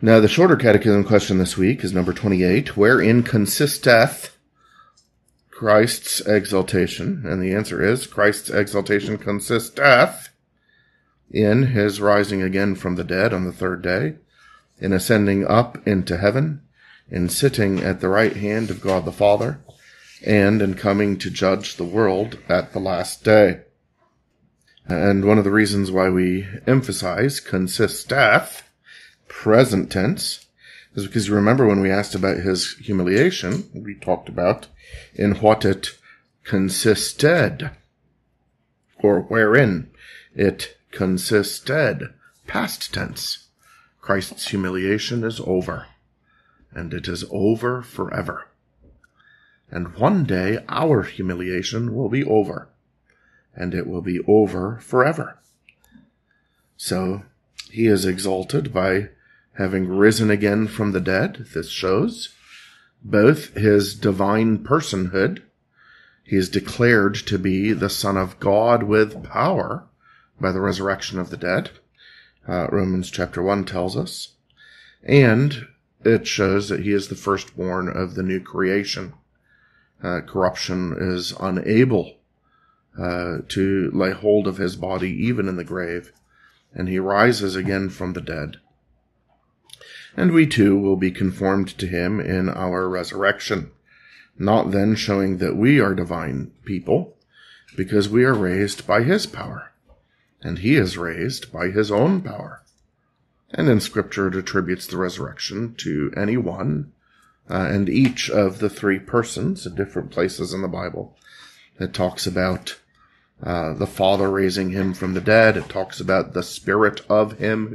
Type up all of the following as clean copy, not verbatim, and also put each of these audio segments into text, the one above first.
Now, the shorter catechism question this week is number 28. Wherein consisteth Christ's exaltation? And the answer is, Christ's exaltation consisteth in his rising again from the dead on the third day, in ascending up into heaven, in sitting at the right hand of God the Father, and in coming to judge the world at the last day. And one of the reasons why we emphasize consisteth, present tense, is because you remember when we asked about his humiliation, we talked about in what it consisted, or wherein it consisted, past tense. Christ's humiliation is over, and it is over forever. And one day our humiliation will be over, and it will be over forever. So he is exalted by having risen again from the dead. This shows both his divine personhood. He is declared to be the Son of God with power by the resurrection of the dead. Romans chapter 1 tells us. And it shows that he is the firstborn of the new creation. Corruption is unable to lay hold of his body even in the grave, and he rises again from the dead. And we too will be conformed to him in our resurrection, not then showing that we are divine people, because we are raised by his power, and he is raised by his own power. And in Scripture it attributes the resurrection to any one and each of the three persons at different places in the Bible. It talks about the Father raising him from the dead. It talks about the Spirit of him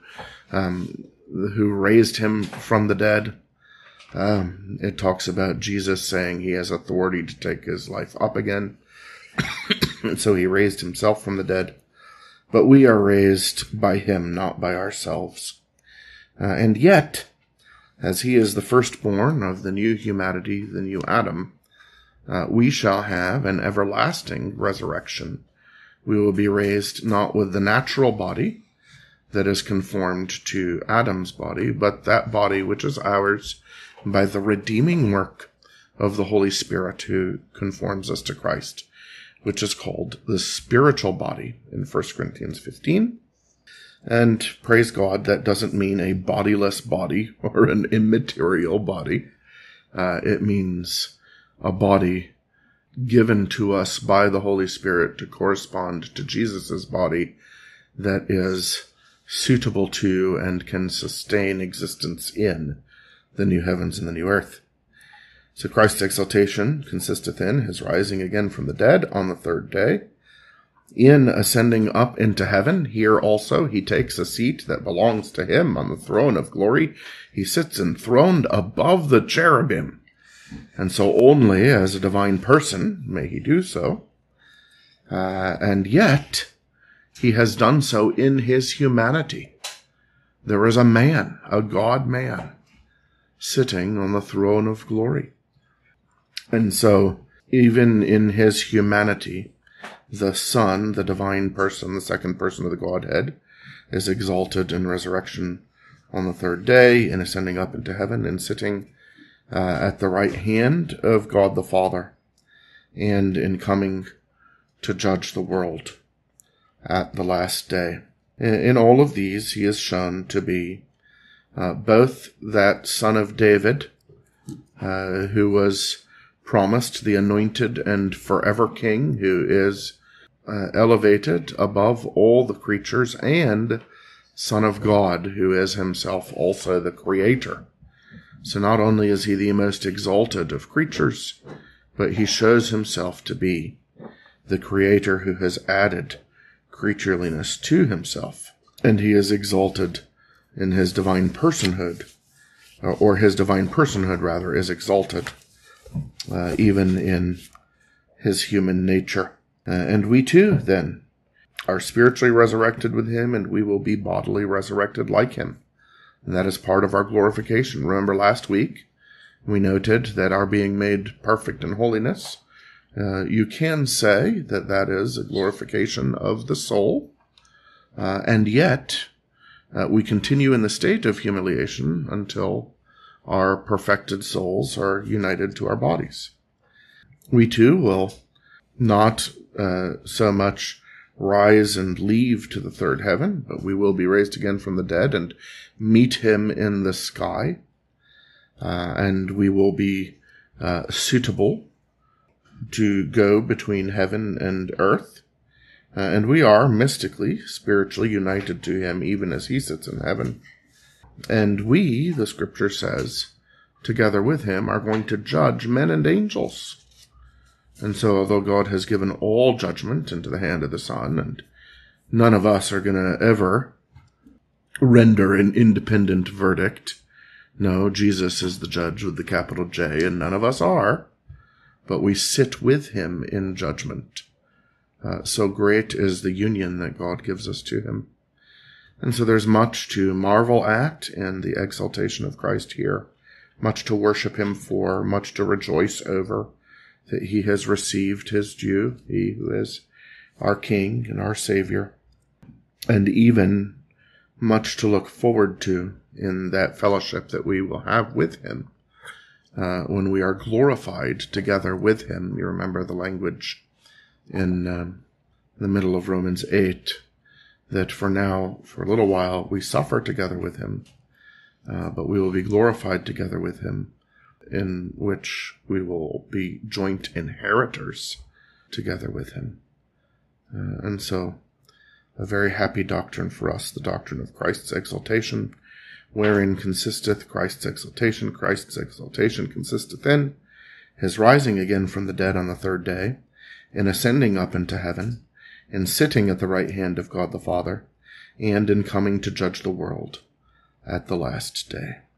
who raised him from the dead. It talks about Jesus saying he has authority to take his life up again. And so he raised himself from the dead. But we are raised by him, not by ourselves. And yet, as he is the firstborn of the new humanity, the new Adam, we shall have an everlasting resurrection. We will be raised not with the natural body that is conformed to Adam's body, but that body which is ours by the redeeming work of the Holy Spirit who conforms us to Christ, which is called the spiritual body in 1 Corinthians 15. And praise God, that doesn't mean a bodiless body or an immaterial body. It means a body given to us by the Holy Spirit to correspond to Jesus' body that is suitable to and can sustain existence in the new heavens and the new earth. So Christ's exaltation consisteth in his rising again from the dead on the third day, in ascending up into heaven. Here also he takes a seat that belongs to him on the throne of glory. He sits enthroned above the cherubim, and so only as a divine person may he do so. And yet he has done so in his humanity. There is a man, a God-man, sitting on the throne of glory. And so, even in his humanity, the Son, the divine person, the second person of the Godhead, is exalted in resurrection on the third day, in ascending up into heaven, and sitting at the right hand of God the Father, and in coming to judge the world at the last day. In all of these, he is shown to be both that Son of David, who was promised the anointed and forever King, who is elevated above all the creatures, and Son of God, who is himself also the Creator. So not only is he the most exalted of creatures, but he shows himself to be the Creator who has added creatureliness to himself. And he is exalted in his divine personhood, or his divine personhood, rather, is exalted even in his human nature. And we too, then, are spiritually resurrected with him, and we will be bodily resurrected like him. And that is part of our glorification. Remember last week, we noted that our being made perfect in holiness, you can say that that is a glorification of the soul, and yet we continue in the state of humiliation until our perfected souls are united to our bodies. We too will not so much rise and leave to the third heaven, but we will be raised again from the dead and meet him in the sky. And we will be suitable to go between heaven and earth. And we are mystically, spiritually united to him even as he sits in heaven. And we, the scripture says, together with him are going to judge men and angels. And so although God has given all judgment into the hand of the Son, and none of us are going to ever render an independent verdict. No, Jesus is the judge with the capital J, and none of us are. But we sit with him in judgment. So great is the union that God gives us to him. And so there's much to marvel at in the exaltation of Christ here, much to worship him for, much to rejoice over, that he has received his due, he who is our King and our Savior, and even much to look forward to in that fellowship that we will have with him when we are glorified together with him. You remember the language in the middle of Romans 8, that for now, for a little while, we suffer together with him, but we will be glorified together with him, in which we will be joint inheritors together with him. And so, a very happy doctrine for us, the doctrine of Christ's exaltation, wherein consisteth Christ's exaltation. Christ's exaltation consisteth in his rising again from the dead on the third day, in ascending up into heaven, in sitting at the right hand of God the Father, and in coming to judge the world at the last day.